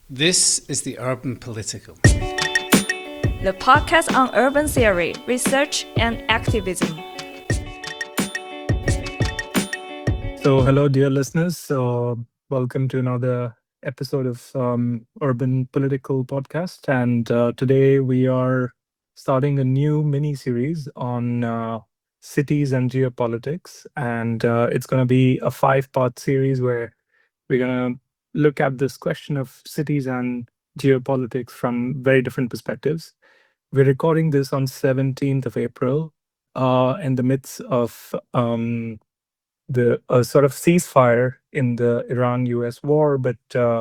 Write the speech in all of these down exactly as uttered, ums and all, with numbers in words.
This is the Urban Political, the podcast on urban theory, research, and activism. So, hello, dear listeners. So, welcome to another episode of um, Urban Political Podcast. And uh, today we are starting a new mini series on uh, cities and geopolitics. And uh, it's going to be a five part series where we're going to look at this question of cities and geopolitics from very different perspectives. We're recording this on seventeenth of April uh, in the midst of um, the a sort of ceasefire in the Iran-U S war, but uh,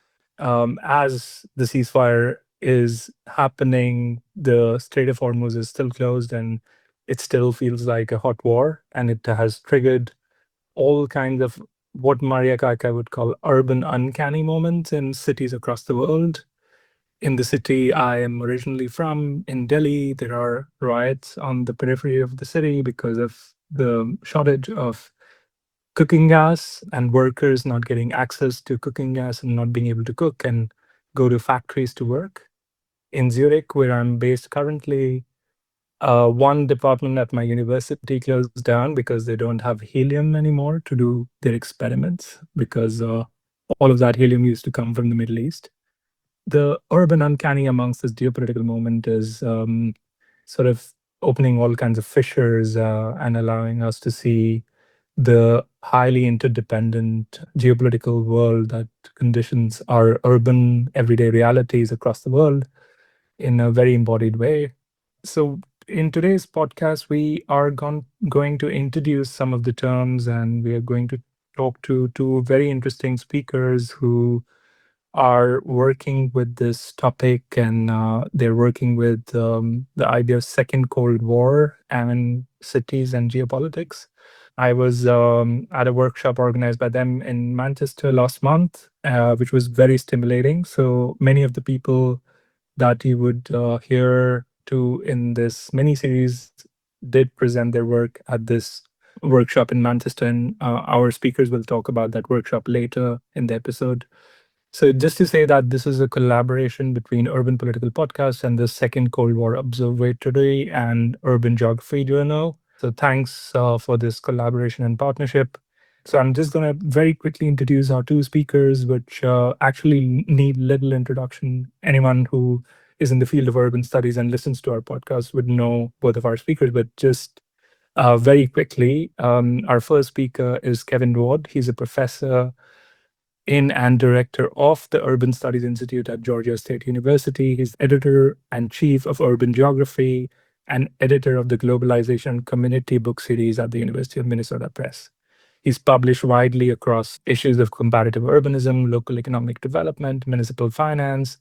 um, as the ceasefire is happening, the Strait of Hormuz is still closed, and it still feels like a hot war, and it has triggered all kinds of what Maria Kaika would call urban uncanny moments in cities across the world. In the city I am originally from, in Delhi, there are riots on the periphery of the city because of the shortage of cooking gas and workers not getting access to cooking gas and not being able to cook and go to factories to work. In Zurich, where I'm based currently, uh, one department at my university closed down because they don't have helium anymore to do their experiments because uh, all of that helium used to come from the Middle East. The urban uncanny amongst this geopolitical moment is um, sort of opening all kinds of fissures uh, and allowing us to see the highly interdependent geopolitical world that conditions our urban everyday realities across the world in a very embodied way. So, in today's podcast, we are gon- going to introduce some of the terms and we are going to talk to two very interesting speakers who are working with this topic, and uh, they're working with um, the idea of second Cold War and cities and geopolitics. I was um, at a workshop organized by them in Manchester last month, uh, which was very stimulating. So many of the people that you would uh, hear to in this mini series did present their work at this workshop in Manchester, and uh, our speakers will talk about that workshop later in the episode. So just to say that this is a collaboration between Urban Political Podcast and the Second Cold War Observatory and Urban Geography Journal. So thanks uh, for this collaboration and partnership. So I'm just going to very quickly introduce our two speakers, which uh, actually need little introduction. Anyone who is in the field of urban studies and listens to our podcast would know both of our speakers, but just uh, very quickly, um, our first speaker is Kevin Ward. He's a professor in and director of the Urban Studies Institute at Georgia State University. He's editor and chief of Urban Geography and editor of the Globalization Community book series at the University of Minnesota Press. He's published widely across issues of comparative urbanism, local economic development, municipal finance,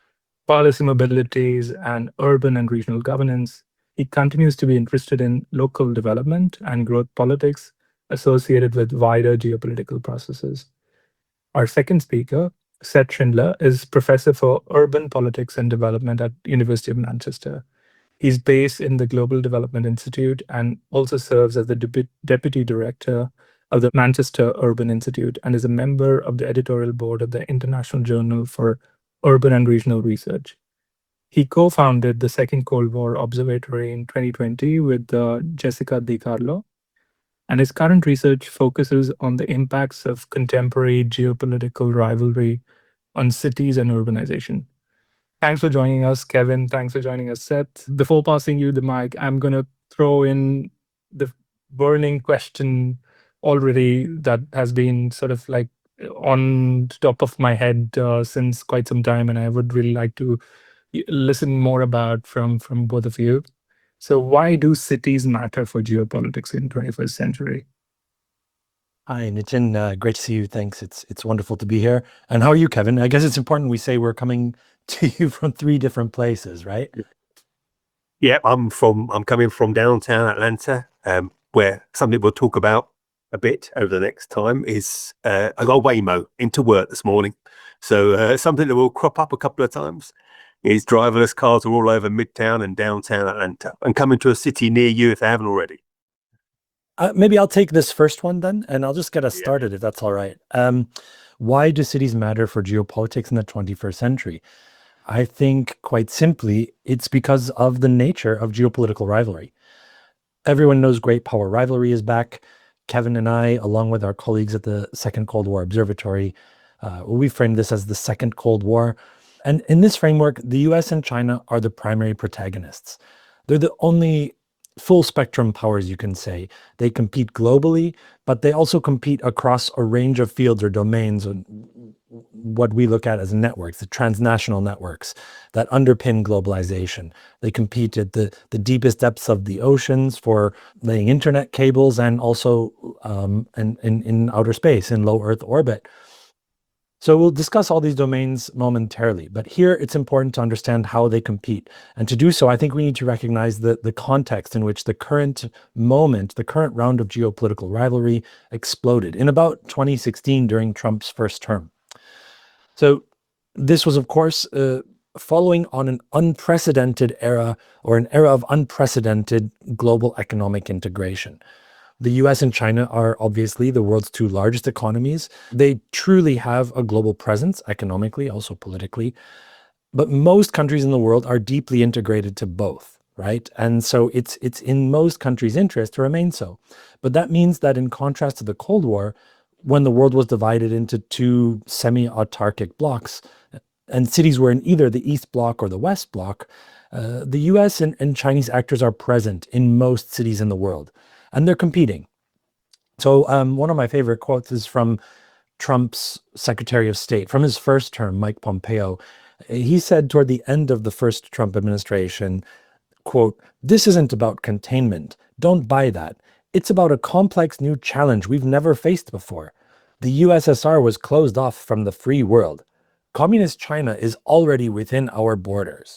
policy mobilities, and urban and regional governance. He continues to be interested in local development and growth politics associated with wider geopolitical processes. Our second speaker, Seth Schindler, is professor for urban politics and development at University of Manchester. He's based in the Global Development Institute and also serves as the Dep- deputy director of the Manchester Urban Institute and is a member of the editorial board of the International Journal for Urban and Regional Research. He co-founded the Second Cold War Observatory in twenty twenty with uh, Jessica Di Carlo, and his current research focuses on the impacts of contemporary geopolitical rivalry on cities and urbanization. Thanks for joining us, Kevin. Thanks for joining us, Seth. Before passing you the mic, I'm going to throw in the burning question already that has been sort of like on top of my head uh, since quite some time, and I would really like to listen more about from from both of you. So, why do cities matter for geopolitics in twenty-first century? Hi, Nitin. Uh, great to see you. Thanks. It's it's wonderful to be here. And how are you, Kevin? I guess it's important we say we're coming to you from three different places, right? Yeah, I'm from. I'm coming from downtown Atlanta, um, where something we'll talk about a bit over the next time is uh, I got Waymo into work this morning, so uh, something that will crop up a couple of times is driverless cars are all over Midtown and downtown Atlanta, and coming to a city near you if they haven't already. Uh, maybe I'll take this first one then, and I'll just get us Yeah. started if that's all right. Um, Why do cities matter for geopolitics in the twenty-first century? I think quite simply, it's because of the nature of geopolitical rivalry. Everyone knows great power rivalry is back. Kevin and I, along with our colleagues at the Second Cold War Observatory, uh, we framed this as the Second Cold War. And in this framework, the U S and China are the primary protagonists. They're the only full spectrum powers, you can say. They compete globally, but they also compete across a range of fields or domains, what we look at as networks, the transnational networks that underpin globalization. They compete at the, the deepest depths of the oceans for laying internet cables, and also um, in, in, in outer space, in low Earth orbit. So we'll discuss all these domains momentarily, but here it's important to understand how they compete. And to do so, I think we need to recognize the, the context in which the current moment, the current round of geopolitical rivalry exploded in about twenty sixteen during Trump's first term. So this was, of course, uh, following on an unprecedented era, or an era of unprecedented global economic integration. The U S and China are obviously the world's two largest economies. They truly have a global presence economically, also politically. But most countries in the world are deeply integrated to both, right? And so it's it's in most countries' interest to remain so. But that means that in contrast to the Cold War, when the world was divided into two semi-autarkic blocks, and cities were in either the East Bloc or the West Bloc, uh, the U S and, and Chinese actors are present in most cities in the world. And they're competing. So um, one of my favorite quotes is from Trump's Secretary of State, from his first term, Mike Pompeo. He said toward the end of the first Trump administration, quote, "This isn't about containment. Don't buy that. It's about a complex new challenge we've never faced before. The U S S R was closed off from the free world. Communist China is already within our borders."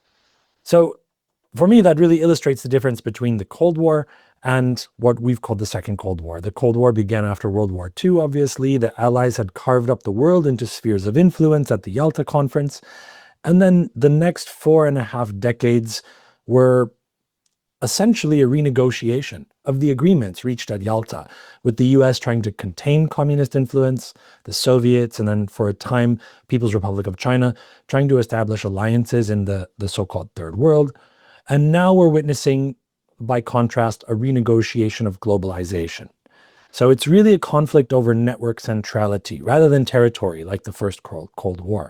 So for me, that really illustrates the difference between the Cold War and what we've called the Second Cold War. The Cold War began after World War Two, obviously. The Allies had carved up the world into spheres of influence at the Yalta Conference. And then the next four and a half decades were essentially a renegotiation of the agreements reached at Yalta, with the U S trying to contain communist influence, the Soviets, and then for a time, People's Republic of China, trying to establish alliances in the, the so-called Third World. And now we're witnessing, by contrast, a renegotiation of globalization. So it's really a conflict over network centrality rather than territory, like the first Cold War.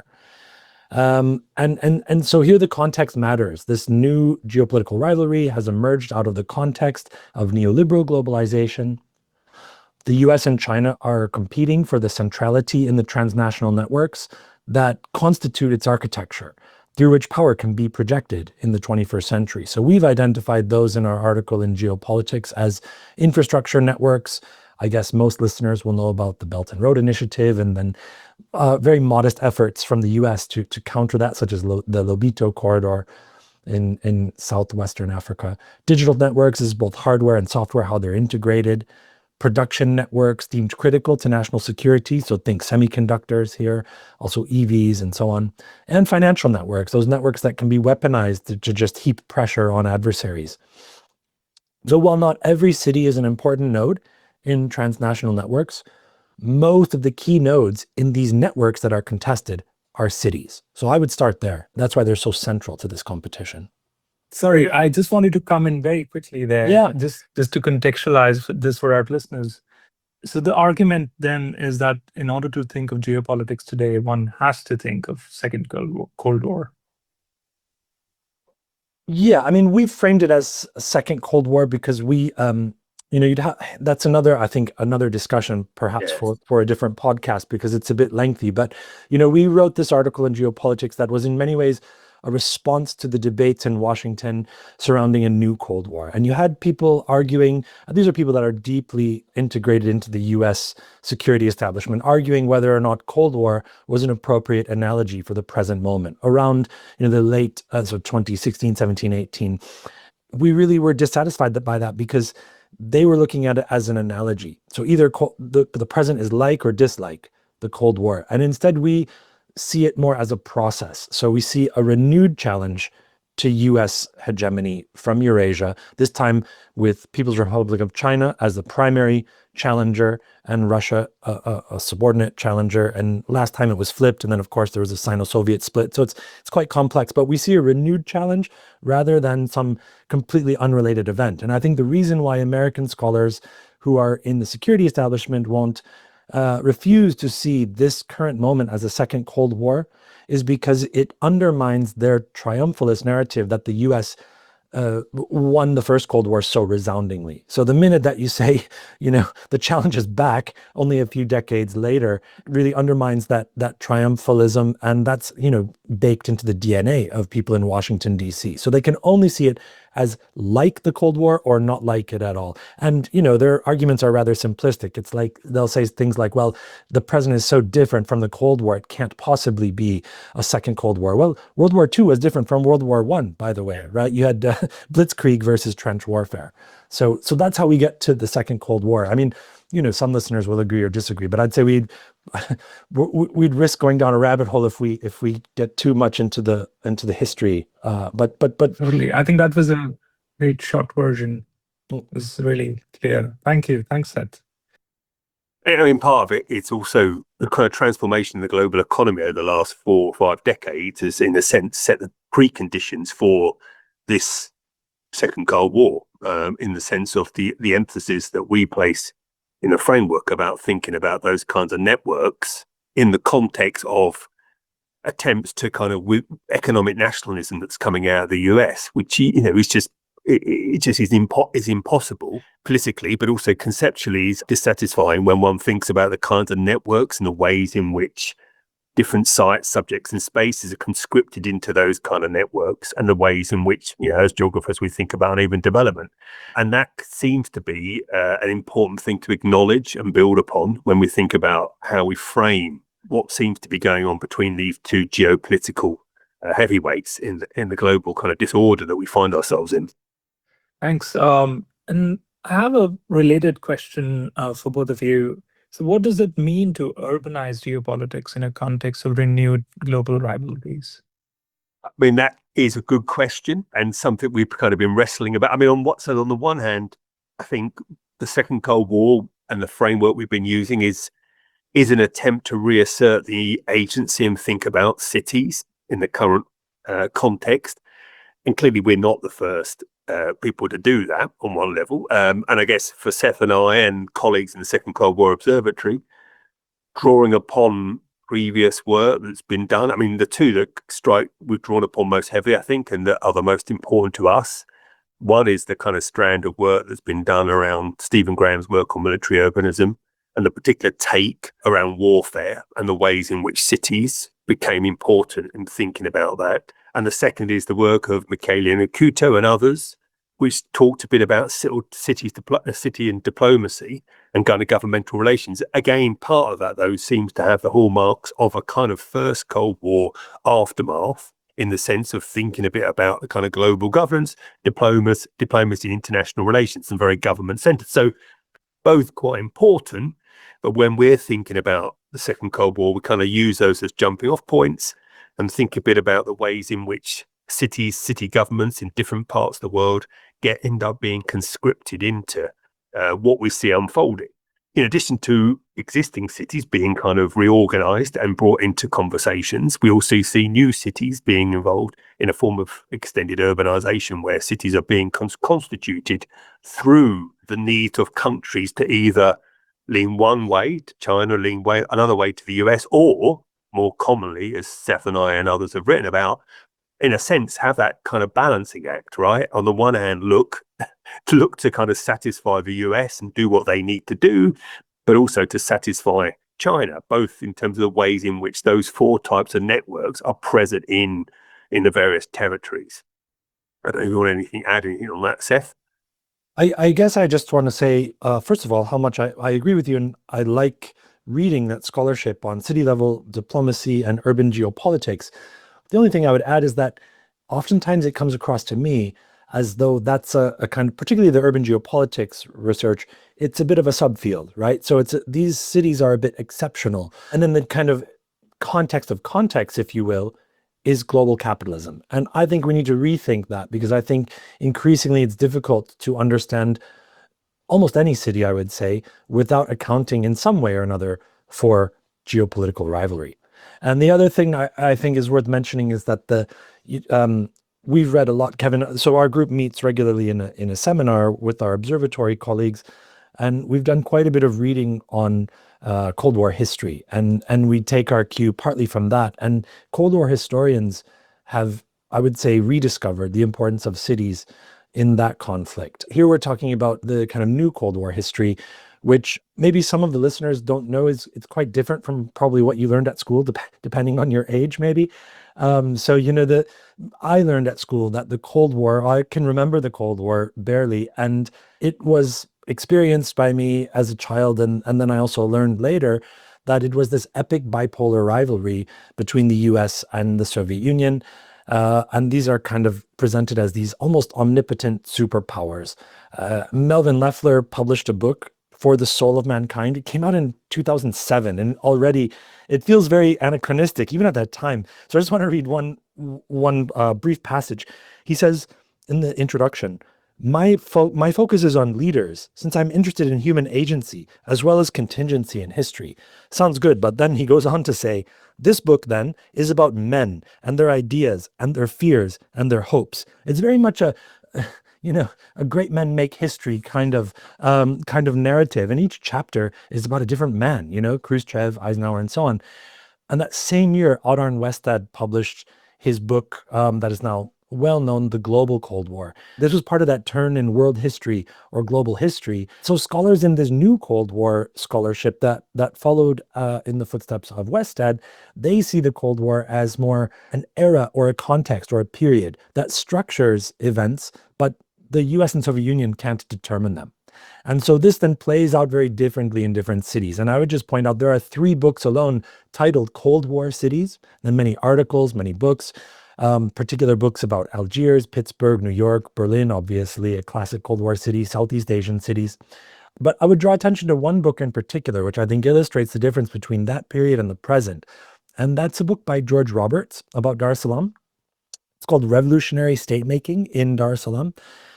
Um, and, and, and so here the context matters. This new geopolitical rivalry has emerged out of the context of neoliberal globalization. The U S and China are competing for the centrality in the transnational networks that constitute its architecture, through which power can be projected in the twenty-first century. So we've identified those in our article in Geopolitics as infrastructure networks. I guess most listeners will know about the Belt and Road Initiative, and then uh, very modest efforts from the U S to, to counter that, such as Lo- the Lobito Corridor in, in southwestern Africa. Digital networks is both hardware and software, how they're integrated. Production networks deemed critical to national security, so think semiconductors here, also E Vs and so on. And financial networks, those networks that can be weaponized to, to just heap pressure on adversaries. So while not every city is an important node in transnational networks, most of the key nodes in these networks that are contested are cities. So I would start there. That's why they're so central to this competition. Sorry, I just wanted to come in very quickly there. Yeah. Just, just to contextualize this for our listeners. So the argument then is that in order to think of geopolitics today, one has to think of Second Cold War. Yeah, I mean, we've framed it as a second Cold War because we, um, you know, you'd have, that's another, I think, another discussion perhaps Yes. for, for a different podcast because it's a bit lengthy. But, you know, we wrote this article in Geopolitics that was in many ways a response to the debates in Washington surrounding a new Cold War. And you had people arguing, these are people that are deeply integrated into the U S security establishment, arguing whether or not Cold War was an appropriate analogy for the present moment. Around, you know, the late, uh, so twenty sixteen, seventeen, eighteen, we really were dissatisfied that, by that because they were looking at it as an analogy. So either co- the, the present is like or dislike the Cold War. And instead we see it more as a process. So we see a renewed challenge to U S hegemony from Eurasia, this time with People's Republic of China as the primary challenger and Russia a, a, a subordinate challenger. And last time it was flipped. And then, of course, there was a Sino-Soviet split. So it's it's quite complex. But we see a renewed challenge rather than some completely unrelated event. And I think the reason why American scholars who are in the security establishment won't uh, refuse to see this current moment as a second Cold War is because it undermines their triumphalist narrative that the U S uh, won the first Cold War so resoundingly. So the minute that you say, you know, the challenge is back only a few decades later, really undermines that that triumphalism, and that's, you know, baked into the D N A of people in Washington, D C. So they can only see it as like the Cold War or not like it at all. And, you know, their arguments are rather simplistic. It's like, they'll say things like, well, the present is so different from the Cold War, it can't possibly be a second Cold War. Well, World War Two was different from World War One, by the way, right? You had uh, Blitzkrieg versus trench warfare. So, so that's how we get to the second Cold War. I mean, you know, some listeners will agree or disagree, but I'd say we'd we'd risk going down a rabbit hole if we if we get too much into the into the history. Uh, but but but Totally. I think that was a great short version. It was really clear. Thank you. Thanks, Seth. I mean, part of it, it's also the kind of transformation in the global economy over the last four or five decades has, in a sense, set the preconditions for this second Cold War, um, in the sense of the, the emphasis that we place in the framework about thinking about those kinds of networks in the context of attempts to kind of w- economic nationalism that's coming out of the U S, which, you know, is just, it, it just is, impo- is impossible politically, but also conceptually is dissatisfying when one thinks about the kinds of networks and the ways in which different sites, subjects and spaces are conscripted into those kind of networks, and the ways in which, you know, as geographers, we think about uneven development. And that seems to be uh, an important thing to acknowledge and build upon when we think about how we frame what seems to be going on between these two geopolitical uh, heavyweights in the, in the global kind of disorder that we find ourselves in. Thanks. Um, and I have a related question uh, for both of you. So what does it mean to urbanize geopolitics in a context of renewed global rivalries? I mean, that is a good question and something we've kind of been wrestling about. I mean, on what, so on the one hand, I think the second Cold War and the framework we've been using is is an attempt to reassert the agency and think about cities in the current uh, context. And clearly we're not the first uh, people to do that on one level. Um, and I guess for Seth and I and colleagues in the Second Cold War Observatory, drawing upon previous work that's been done. I mean, the two that strike we've drawn upon most heavily, I think, and that are the most important to us. One is the kind of strand of work that's been done around Stephen Graham's work on military urbanism and the particular take around warfare and the ways in which cities became important in thinking about that. And the second is the work of Michele Acuto and others, which talked a bit about cities, city and diplomacy and kind of governmental relations. Again, part of that, though, seems to have the hallmarks of a kind of first Cold War aftermath, in the sense of thinking a bit about the kind of global governance, diplomacy, diplomacy, international relations, and very government-centered. So both quite important, but when we're thinking about the Second Cold War, we kind of use those as jumping off points and think a bit about the ways in which cities, city governments in different parts of the world get end up being conscripted into uh, what we see unfolding. In addition to existing cities being kind of reorganized and brought into conversations, we also see new cities being involved in a form of extended urbanization where cities are being cons- constituted through the need of countries to either lean one way to China, lean way another way to the U S, or more commonly, as Seth and I and others have written about, in a sense, have that kind of balancing act, right? On the one hand, look to look to kind of satisfy the U S and do what they need to do, but also to satisfy China, both in terms of the ways in which those four types of networks are present in in the various territories. I don't know if you want anything add anything on that, Seth. I, I guess I just want to say, uh, first of all, how much I, I agree with you, and I like reading that scholarship on city level diplomacy and urban geopolitics. The only thing I would add is that oftentimes it comes across to me as though that's a, a kind of, particularly the urban geopolitics research, it's a bit of a subfield, right? So it's a, these cities are a bit exceptional. And then the kind of context of context, if you will, is global capitalism. And I think we need to rethink that, because I think increasingly it's difficult to understand almost any city, I would say, without accounting in some way or another for geopolitical rivalry. And the other thing I, I think is worth mentioning is that the um, we've read a lot, Kevin. So our group meets regularly in a, in a seminar with our observatory colleagues, and we've done quite a bit of reading on uh, Cold War history, and and we take our cue partly from that. And Cold War historians have, I would say, rediscovered the importance of cities in that conflict. Here we're talking about the kind of new Cold War history, which maybe some of the listeners don't know is it's quite different from probably what you learned at school, dep- depending on your age, maybe. Um, so, you know, the I learned at school that the Cold War, I can remember the Cold War barely, and it was experienced by me as a child. And, and then I also learned later that it was this epic bipolar rivalry between the U S and the Soviet Union. Uh, and these are kind of presented as these almost omnipotent superpowers. Uh, Melvin Leffler published a book, For the Soul of Mankind. It came out in two thousand seven, and already it feels very anachronistic, even at that time. So I just want to read one one uh, brief passage. He says in the introduction, my, fo- my focus is on leaders, since I'm interested in human agency, as well as contingency in history. Sounds good, but then he goes on to say, this book then is about men and their ideas and their fears and their hopes. It's very much a, you know, a great men make history kind of um, kind of narrative. And each chapter is about a different man, you know, Khrushchev, Eisenhower, and so on. And that same year, Audun Westad published his book um, that is now well known, The Global Cold War. This was part of that turn in world history or global history. So scholars in this new Cold War scholarship that that followed uh, in the footsteps of Westad, they see the Cold War as more an era or a context or a period that structures events, but the U S and Soviet Union can't determine them. And so this then plays out very differently in different cities. And I would just point out there are three books alone titled Cold War Cities, and many articles, many books, um, particular books about Algiers, Pittsburgh, New York, Berlin, obviously, a classic Cold War city, Southeast Asian cities. But I would draw attention to one book in particular, which I think illustrates the difference between that period and the present. And that's a book by George Roberts about Dar es Salaam. It's called Revolutionary State Making in Dar es Salaam.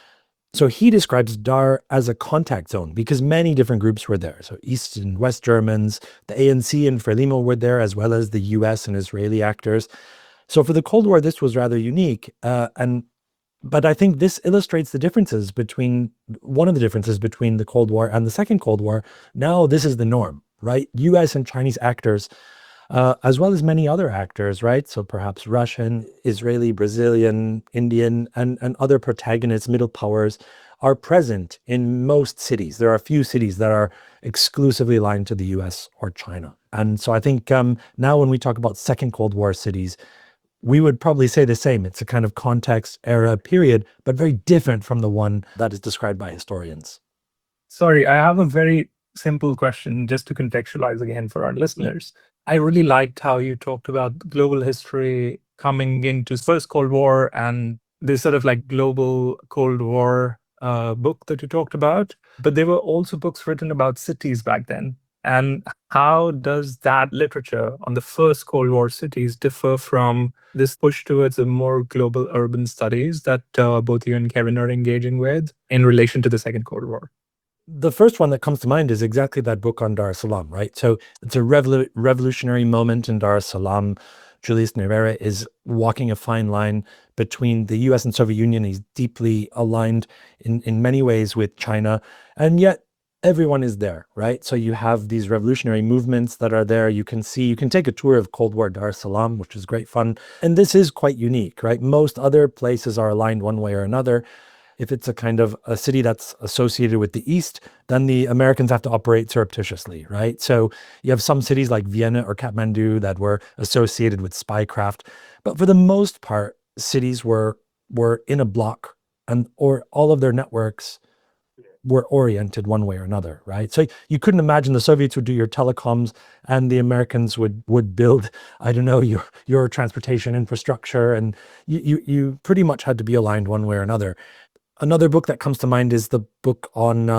So he describes Dar as a contact zone because many different groups were there. So East and West Germans, the A N C and Frelimo were there, as well as the U S and Israeli actors. So for the Cold War, this was rather unique. Uh, and but I think this illustrates the differences between, one of the differences between the Cold War and the Second Cold War. Now this is the norm, right? U S and Chinese actors, uh, as well as many other actors, right? So perhaps Russian, Israeli, Brazilian, Indian, and, and other protagonists, middle powers, are present in most cities. There are a few cities that are exclusively aligned to the U S or China. And so I think um, now when we talk about Second Cold War cities, we would probably say the same. It's a kind of context, era, period, but very different from the one that is described by historians. Sorry, I have a very simple question just to contextualize again for our listeners. I really liked how you talked about global history coming into first Cold War and this sort of like global Cold War uh, book that you talked about. But there were also books written about cities back then. And how does that literature on the first Cold War cities differ from this push towards a more global urban studies that uh, both you and Kevin are engaging with in relation to the Second Cold War? The first one that comes to mind is exactly that book on Dar es Salaam, right? So it's a revolu- revolutionary moment in Dar es Salaam. Julius Nyerere is walking a fine line between the U S and Soviet Union. He's deeply aligned in, in many ways with China, and yet everyone is there, right? So you have these revolutionary movements that are there. You can see, you can take a tour of Cold War Dar es Salaam, which is great fun. And this is quite unique, right? Most other places are aligned one way or another. If it's a kind of a city that's associated with the East, then the Americans have to operate surreptitiously, right? So you have some cities like Vienna or Kathmandu that were associated with spycraft. But for the most part, cities were were in a block, and or all of their networks were oriented one way or another, right? So you couldn't imagine the Soviets would do your telecoms and the Americans would would build, I don't know, your your transportation infrastructure, and you you, you pretty much had to be aligned one way or another. Another book that comes to mind is the book on uh,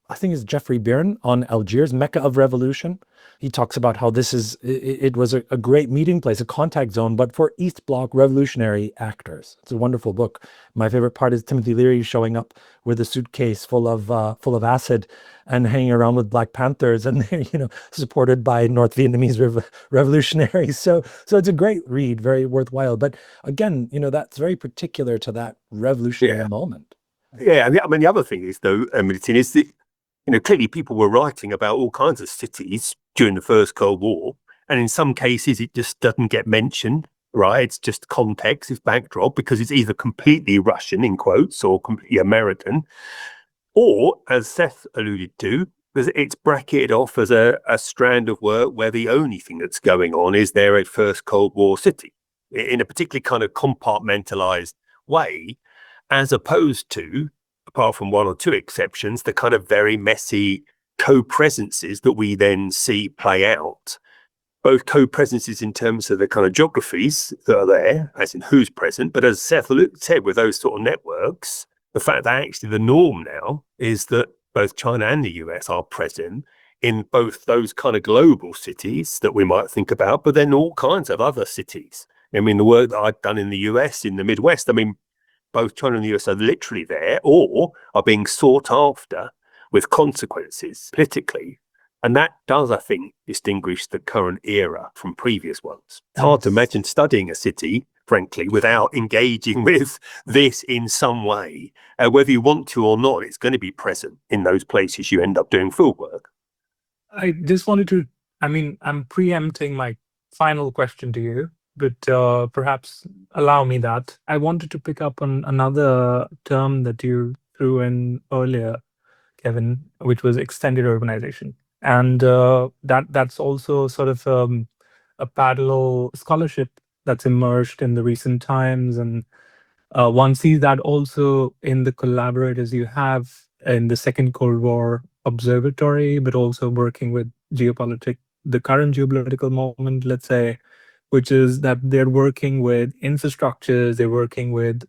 I think it's Jeffrey Byrne on Algiers, Mecca of Revolution. He talks about how this is, it, it was a, a great meeting place, a contact zone, but for East Bloc revolutionary actors. It's a wonderful book. My favorite part is Timothy Leary showing up with a suitcase full of uh, full of acid and hanging around with Black Panthers, and they're, you know, supported by North Vietnamese rev- revolutionaries. So, so it's a great read, very worthwhile. But again, you know, that's very particular to that revolutionary Yeah. moment. Yeah, and the, I mean the other thing is though, I mean, it's, is that you know clearly people were writing about all kinds of cities during the First Cold War, and in some cases it just doesn't get mentioned, right? It's just context, it's backdrop, because it's either completely Russian in quotes or completely American, or as Seth alluded to, it's bracketed off as a, a strand of work where the only thing that's going on is they're a First Cold War city in a particularly kind of compartmentalized way, as opposed to, apart from one or two exceptions, the kind of very messy co-presences that we then see play out. Both co-presences in terms of the kind of geographies that are there, as in who's present, but as Seth said, with those sort of networks, the fact that actually the norm now is that both China and the U S are present in both those kind of global cities that we might think about, but then all kinds of other cities. I mean, the work that I've done in the U S, in the Midwest, I mean, both China and the U S are literally there or are being sought after with consequences politically. And that does, I think, distinguish the current era from previous ones. It's hard to imagine studying a city, frankly, without engaging with this in some way. Uh, whether you want to or not, it's going to be present in those places you end up doing field work. I just wanted to, I mean, I'm preempting my final question to you, but uh, perhaps allow me that. I wanted to pick up on another term that you threw in earlier, Kevin, which was extended urbanization. And uh, that that's also sort of um, a parallel scholarship that's emerged in the recent times. And uh, one sees that also in the collaborators you have in the Second Cold War Observatory, but also working with geopolitics, the current geopolitical moment, let's say, which is that they're working with infrastructures, they're working with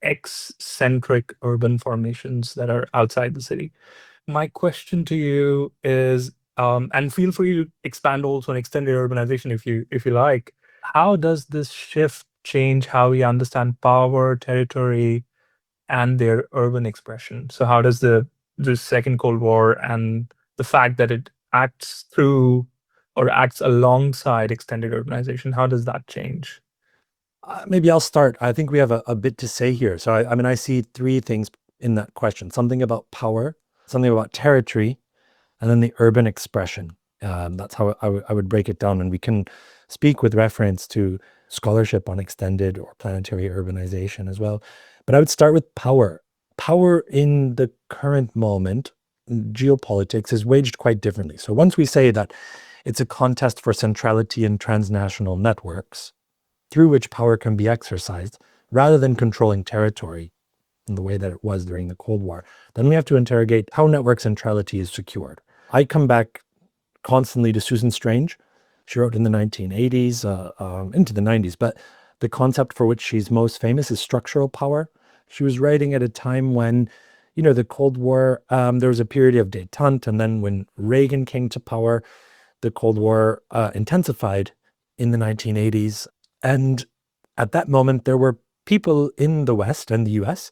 X-centric urban formations that are outside the city. My question to you is, um, and feel free to expand also on extended urbanization if you if you like, how does this shift change how we understand power, territory, and their urban expression? So how does the the Second Cold War and the fact that it acts through or acts alongside extended urbanization, how does that change? Uh, maybe I'll start. I think we have a, a bit to say here. So I, I mean, I see three things in that question: something about power, something about territory, and then the urban expression. Um, that's how I, w- I would break it down. And we can speak with reference to scholarship on extended or planetary urbanization as well. But I would start with power. Power in the current moment, geopolitics, is waged quite differently. So once we say that it's a contest for centrality in transnational networks through which power can be exercised, rather than controlling territory in the way that it was during the Cold War, then we have to interrogate how network centrality is secured. I come back constantly to Susan Strange. She wrote in the nineteen eighties, uh, um, into the nineties, but the concept for which she's most famous is structural power. She was writing at a time when, you know, the Cold War, um, there was a period of détente, and then when Reagan came to power, the Cold War uh, intensified in the nineteen eighties. And at that moment, there were people in the West and the U S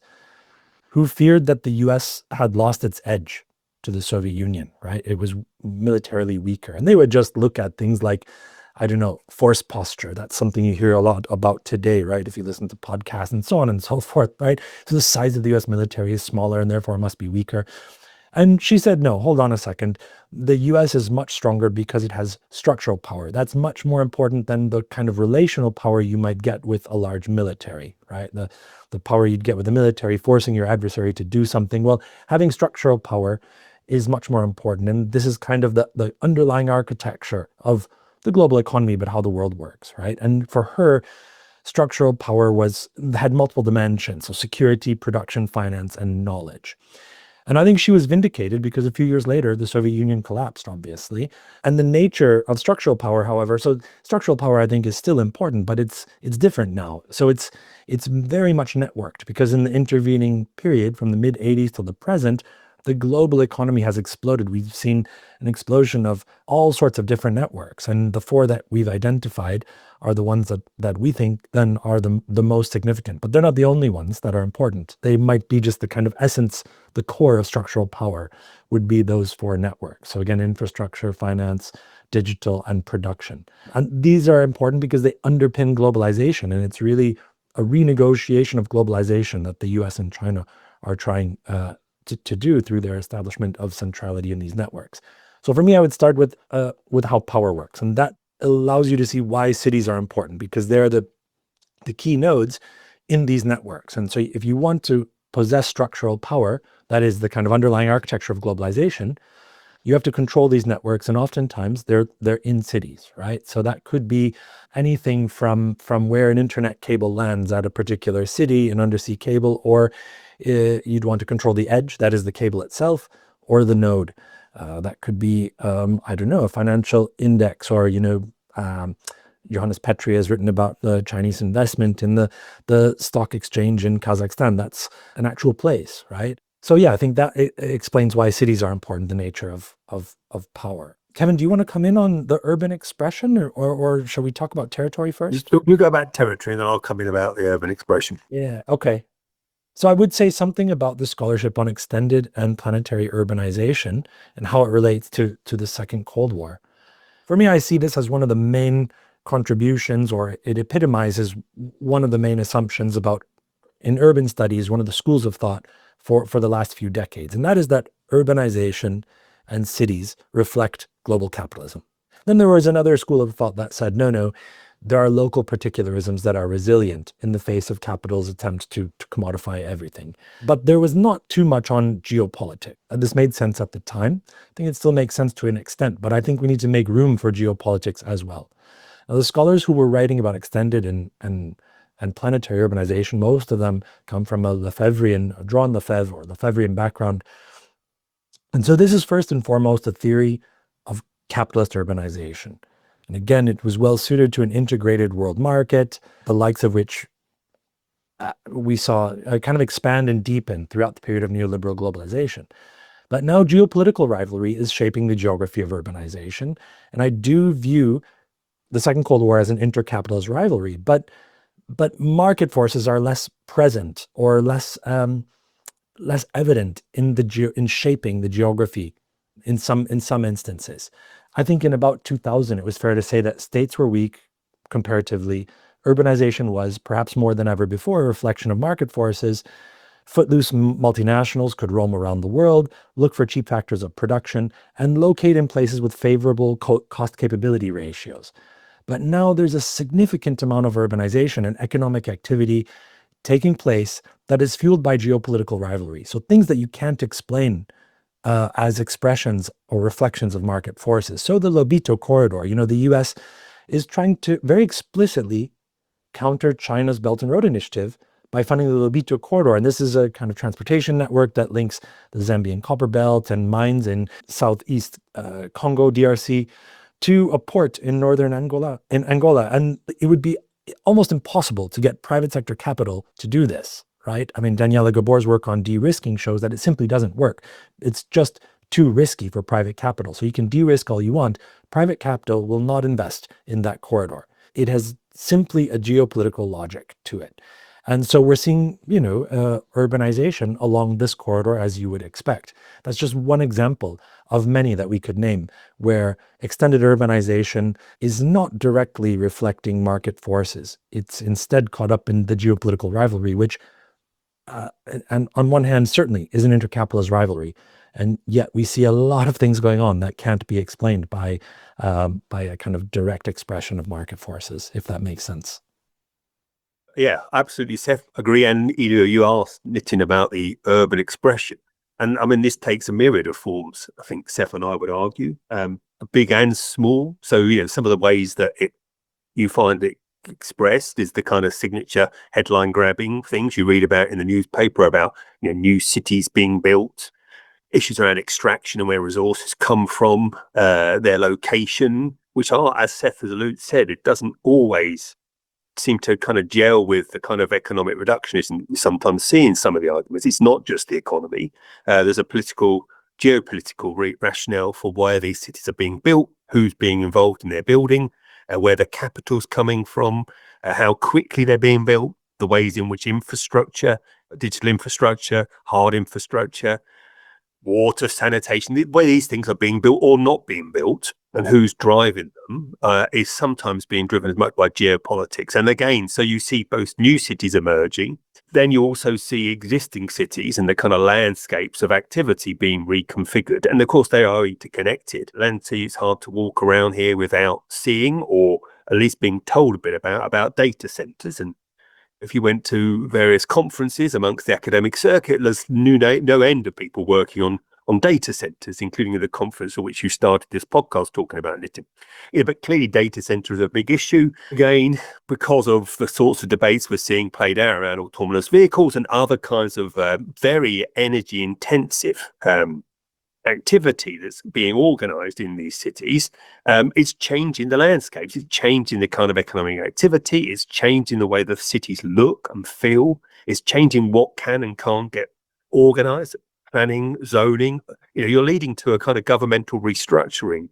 who feared that the U S had lost its edge to the Soviet Union, right? It was militarily weaker. And they would just look at things like, I don't know, force posture. That's something you hear a lot about today, right? If you listen to podcasts and so on and so forth, right? So the size of the U S military is smaller and therefore must be weaker. And she said, no, hold on a second. The U S is much stronger because it has structural power. That's much more important than the kind of relational power you might get with a large military, right? The, the power you'd get with the military, forcing your adversary to do something. Well, having structural power is much more important. And this is kind of the, the underlying architecture of the global economy, but how the world works, right? And for her, structural power was had multiple dimensions, so security, production, finance, and knowledge. And I think she was vindicated because a few years later, the Soviet Union collapsed, obviously. And the nature of structural power, however, so structural power, I think, is still important, but it's it's different now. So it's it's very much networked because in the intervening period from the mid eighties till the present, the global economy has exploded. We've seen an explosion of all sorts of different networks. And the four that we've identified are the ones that, that we think then are the, the most significant. But they're not the only ones that are important. They might be just the kind of essence, the core of structural power would be those four networks. So again, infrastructure, finance, digital, and production. And these are important because they underpin globalization. And it's really a renegotiation of globalization that the U S and China are trying uh, to, to do through their establishment of centrality in these networks. So for me, I would start with uh, with how power works. And that allows you to see why cities are important, because they're the, the key nodes in these networks. And so if you want to possess structural power, that is the kind of underlying architecture of globalization, you have to control these networks, and oftentimes they're they're in cities, right? So that could be anything from from where an internet cable lands at a particular city, an undersea cable, or uh, you'd want to control the edge, that is the cable itself, or the node. Uh, that could be, um, I don't know, a financial index, or, you know, um, Johannes Petri has written about the Chinese investment in the, the stock exchange in Kazakhstan. That's an actual place, right? So yeah, I think that it, it explains why cities are important, the nature of, of, of power. Kevin, do you want to come in on the urban expression, or, or, or shall we talk about territory first? You, you go about territory and then I'll come in about the urban expression. Yeah, okay. So I would say something about the scholarship on extended and planetary urbanization and how it relates to, to the Second Cold War. For me, I see this as one of the main contributions, or it epitomizes one of the main assumptions about, in urban studies, one of the schools of thought for, for the last few decades. And that is that urbanization and cities reflect global capitalism. Then there was another school of thought that said, no, no, there are local particularisms that are resilient in the face of capital's attempt to, to commodify everything. But there was not too much on geopolitics. And this made sense at the time. I think it still makes sense to an extent, but I think we need to make room for geopolitics as well. Now, the scholars who were writing about extended and, and, and planetary urbanization, most of them come from a Lefebvrean, a Jean Lefebvre or Lefebvrean background. And so this is first and foremost a theory of capitalist urbanization. And again, it was well suited to an integrated world market, the likes of which uh, we saw uh, kind of expand and deepen throughout the period of neoliberal globalization. But now geopolitical rivalry is shaping the geography of urbanization. And I do view the Second Cold War as an intercapitalist rivalry, but but market forces are less present or less um, less evident in the ge- in shaping the geography in some in some instances. I think in about two thousand, it was fair to say that states were weak comparatively. Urbanization was, perhaps more than ever before, a reflection of market forces. Footloose multinationals could roam around the world, look for cheap factors of production, and locate in places with favorable co- cost capability ratios. But now there's a significant amount of urbanization and economic activity taking place that is fueled by geopolitical rivalry. So things that you can't explain Uh, as expressions or reflections of market forces. So the Lobito corridor, you know, the U S is trying to very explicitly counter China's Belt and Road Initiative by funding the Lobito corridor. And this is a kind of transportation network that links the Zambian copper belt and mines in southeast uh, Congo, D R C, to a port in northern Angola, in Angola. And it would be almost impossible to get private sector capital to do this. Right? I mean, Daniela Gabor's work on de-risking shows that it simply doesn't work. It's just too risky for private capital. So you can de-risk all you want. Private capital will not invest in that corridor. It has simply a geopolitical logic to it. And so we're seeing, you know, uh, urbanization along this corridor as you would expect. That's just one example of many that we could name where extended urbanization is not directly reflecting market forces. It's instead caught up in the geopolitical rivalry, which Uh, and on one hand, certainly is an intercapitalist rivalry. And yet we see a lot of things going on that can't be explained by um, by a kind of direct expression of market forces, if that makes sense. Yeah, absolutely, Seth. Agree. And you know, you asked Nitin about the urban expression. And I mean, this takes a myriad of forms, I think Seth and I would argue, um, big and small. So, you know, some of the ways that it you find it expressed is the kind of signature headline grabbing things you read about in the newspaper about, you know, new cities being built, issues around extraction and where resources come from, uh, their location, which are, as Seth has alluded said, it doesn't always seem to kind of gel with the kind of economic reductionism you sometimes see in some of the arguments. It's not just the economy. Uh, there's a political, geopolitical re- rationale for why these cities are being built, who's being involved in their building, uh, where the capital's coming from, uh, how quickly they're being built, the ways in which infrastructure, digital infrastructure, hard infrastructure, water, sanitation, the way these things are being built or not being built, and who's driving them uh, is sometimes being driven as much by geopolitics. And again, so you see both new cities emerging, then you also see existing cities and the kind of landscapes of activity being reconfigured. And of course, they are interconnected. Atlanta, it's hard to walk around here without seeing, or at least being told a bit about, about data centers. And if you went to various conferences amongst the academic circuit, there's no, no end of people working on, on data centers, including the conference for which you started this podcast talking about, Nitin. Yeah, but clearly data center is a big issue, again, because of the sorts of debates we're seeing played out around autonomous vehicles and other kinds of uh, very energy intensive um, activity that's being organized in these cities. Um, it's changing the landscapes, it's changing the kind of economic activity, it's changing the way the cities look and feel, it's changing what can and can't get organized, planning, zoning. You know, you're leading to a kind of governmental restructuring,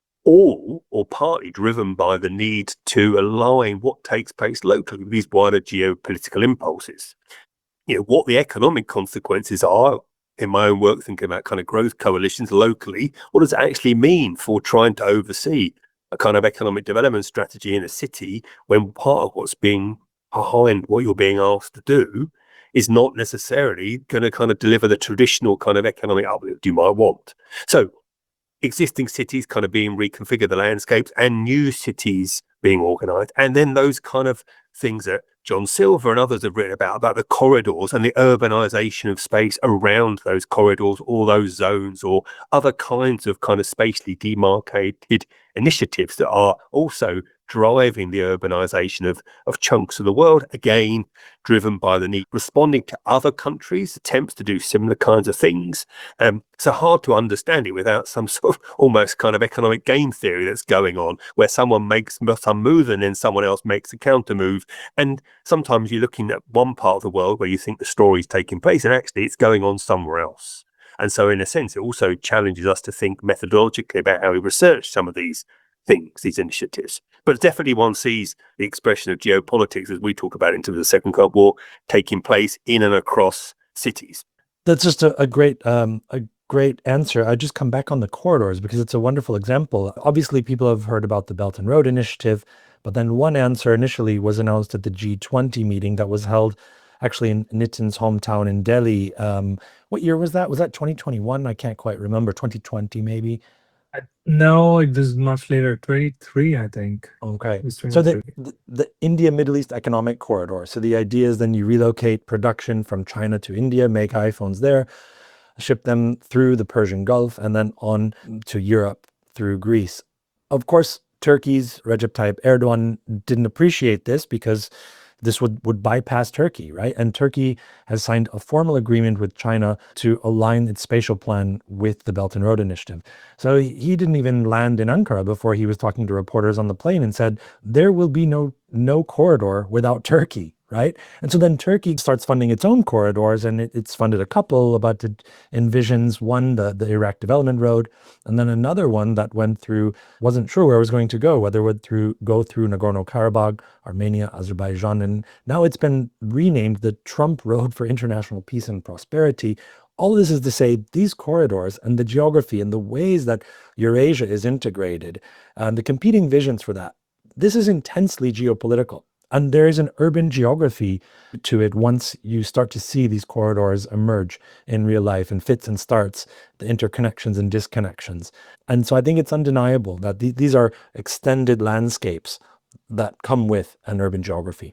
all or partly driven by the need to align what takes place locally with these wider geopolitical impulses. You know, what the economic consequences are, in my own work, thinking about kind of growth coalitions locally, what does it actually mean for trying to oversee a kind of economic development strategy in a city when part of what's being behind what you're being asked to do is not necessarily going to kind of deliver the traditional kind of economic uplift you might want. So existing cities kind of being reconfigured, the landscapes, and new cities being organized. And then those kind of things that John Silver and others have written about, about the corridors and the urbanization of space around those corridors, or those zones, or other kinds of kind of spatially demarcated initiatives that are also driving the urbanization of, of chunks of the world, again, driven by the need, responding to other countries' attempts to do similar kinds of things. Um, so hard to understand it without some sort of almost kind of economic game theory that's going on, where someone makes some move and then someone else makes a counter move. And sometimes you're looking at one part of the world where you think the story is taking place, and actually it's going on somewhere else. And so in a sense, it also challenges us to think methodologically about how we research some of these things, these initiatives. But definitely one sees the expression of geopolitics, as we talk about into the Second Gulf War, taking place in and across cities. That's just a, a great um, a great answer. I just come back on the corridors because it's a wonderful example. Obviously, people have heard about the Belt and Road Initiative, but then one answer initially was announced at the G twenty meeting that was held actually in Nitin's hometown in Delhi. Um, what year was that? Was that twenty twenty-one? I can't quite remember. twenty twenty maybe. I, no, it was much later, twenty-three, I think. Okay. It was So the, twenty-three. the the India-Middle East Economic Corridor. So the idea is then you relocate production from China to India, make iPhones there, ship them through the Persian Gulf, and then on to Europe through Greece. Of course, Turkey's Recep Tayyip Erdogan didn't appreciate this because this would, would bypass Turkey, right? And Turkey has signed a formal agreement with China to align its spatial plan with the Belt and Road Initiative. So he didn't even land in Ankara before he was talking to reporters on the plane and said, there will be no no corridor without Turkey, right? And so then Turkey starts funding its own corridors, and it, it's funded a couple, but it envisions one, the, the Iraq Development Road, and then another one that went through, wasn't sure where it was going to go, whether it would through go through Nagorno-Karabakh, Armenia, Azerbaijan, and now it's been renamed the Trump Road for International Peace and Prosperity. All this is to say these corridors and the geography and the ways that Eurasia is integrated, and the competing visions for that, this is intensely geopolitical. And there is an urban geography to it once you start to see these corridors emerge in real life and fits and starts, the interconnections and disconnections. And so I think it's undeniable that th- these are extended landscapes that come with an urban geography.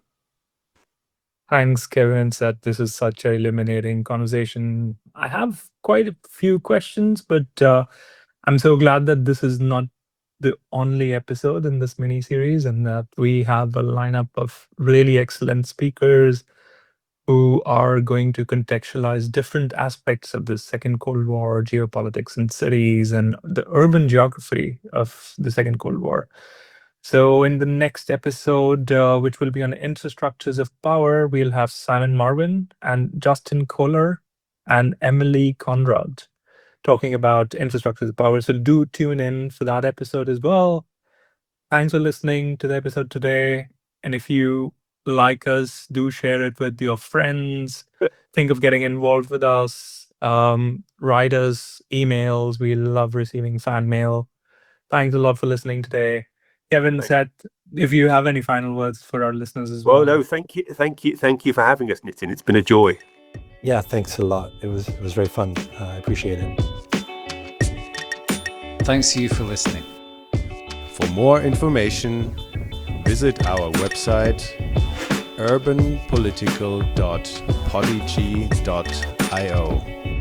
Thanks, Kevin, that this is such an illuminating conversation. I have quite a few questions, but uh, I'm so glad that this is not the only episode in this mini series, and that we have a lineup of really excellent speakers who are going to contextualize different aspects of the Second Cold War, geopolitics in cities, and the urban geography of the Second Cold War. So in the next episode, uh, which will be on infrastructures of power, we'll have Simon Marvin and Justin Kohler and Emily Conrad talking about infrastructures of power. So do tune in for that episode as well. Thanks for listening to the episode today. And if you like us, do share it with your friends. Think of getting involved with us. Um, write us emails. We love receiving fan mail. Thanks a lot for listening today. Kevin said, if you have any final words for our listeners as well. Well, no, thank you, thank you, thank you for having us, Nitin. It's been a joy. Yeah, thanks a lot. It was it was very fun. Uh, I appreciate it. Thanks to you for listening. For more information, visit our website urban political dot podigy dot io.